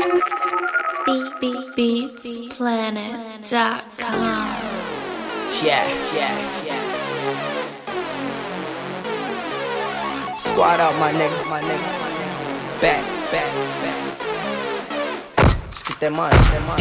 Beatsplanet.com. Yeah. Squad up, my nigga. Back. Let's get that money.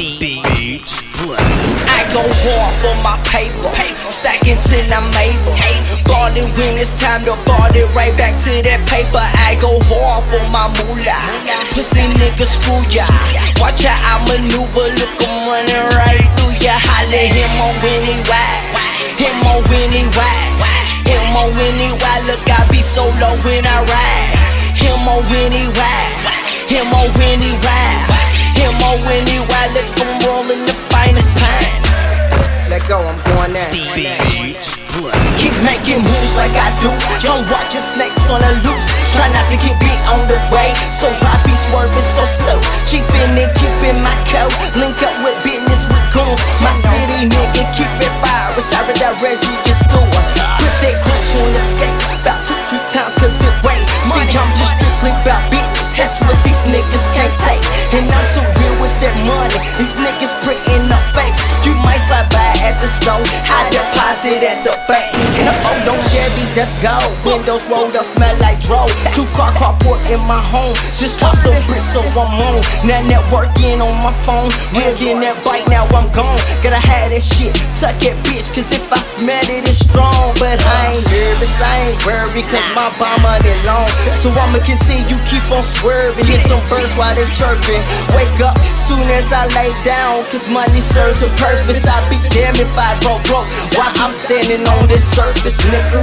I go hard for my paper, stacking till I'm able. Ballin' when it's time to ball it, right back to that paper. I go hard for my moolah. Pussy nigga screw ya. Watch how I maneuver, look I'm running right through ya. Holla him on when he ride, him on when he ride, him on when he ride. Look I be so low when I ride. Him on when he ride, him on when he ride, him on when he ride. Look I'm rolling the finest pine. Let go, I'm going there. Keep making moves like I do. Don't watch your snakes on the loose. Try not to get beat on the way, so I be swerving so slow. Chiefin' and keeping my code. Link up with business with goons. My city nigga keep it fire. Retired that Reggie just doing. Put that clutch on the skates. About 2-3 times cause it weight. See, I'm just strictly about business. That's what these niggas can't take. And I'm so real with that money. These niggas printing up fakes. You might slide by at the store, I deposit at the bank. And a don't Chevy, let's go. Windows rolled up, smell like dro. 2-car carport in my home. Just bought some bricks, so I'm home. Now networking on my phone. Wheeled in that bike, now I'm gone. Gotta have that shit, tuck that bitch. Cause if I smell it, it's strong. But I ain't nervous, I ain't worried. Cause my bomb money long. So I'ma continue, keep on swerving. Hit some birds while they chirping. Wake up soon as I lay down. Cause money serves a purpose. I be damned if I go broke while I'm standing on this surface, nigga.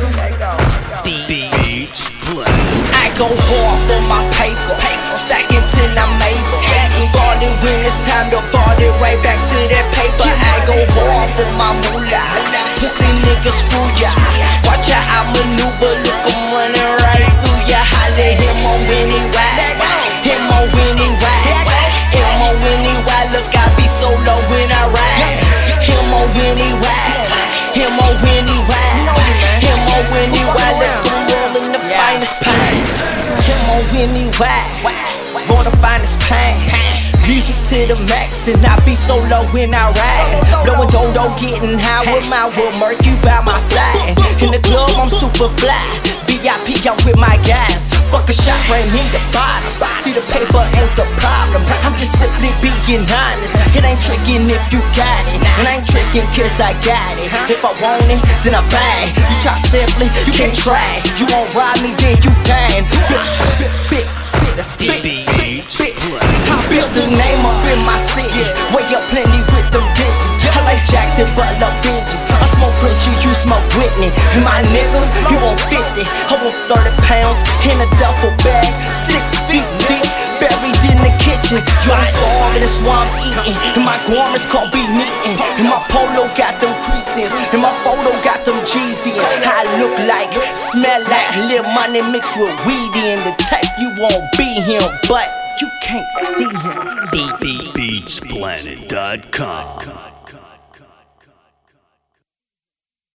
I go hard for my paper, stacking till I'm able. Ballin' when it's time to ball it, right back to that paper. I go hard for my moolah. Pussy nigga screw ya. Watch how I maneuver, look I'm running right through ya. Holla him on when he ride, him on when he ride, him on when he ride. Look I be so low when I ride. Him on when he ride, him on when he ride, him on when he ride. Look I'm rolling the finest pine. Him on when he ride, roll the finest pine. Music to the max and I be so low when I ride. Blowing dodo, getting high with my Will Murky by my side. In the club I'm super fly, VIP I'm with my guys. Fuck a shot, bring me the bottom. See the paper ain't the problem. I'm just simply being honest. It ain't tricking if you got it, and I ain't tricking cause I got it. If I want it, then I buy it. You try simply, you can't try it. You won't ride me, then you can. That's big. I built the name up in my city. Way up plenty with them bitches. I like Jackson, but love binges. I smoke Frenchie, you smoke Whitney. And my nigga, you want 50. I want 30 pounds in a duffel bag, 6 feet deep, buried in the kitchen. Yo, I'm starving, that's why I'm eating. And my garments can't be neatin'. And my polo got them creases. And my photo got them Jeezy. I look like, smell like Lil Money mixed with weedy. And the type you won't be him, but you can't see him. Beatsplanet.com.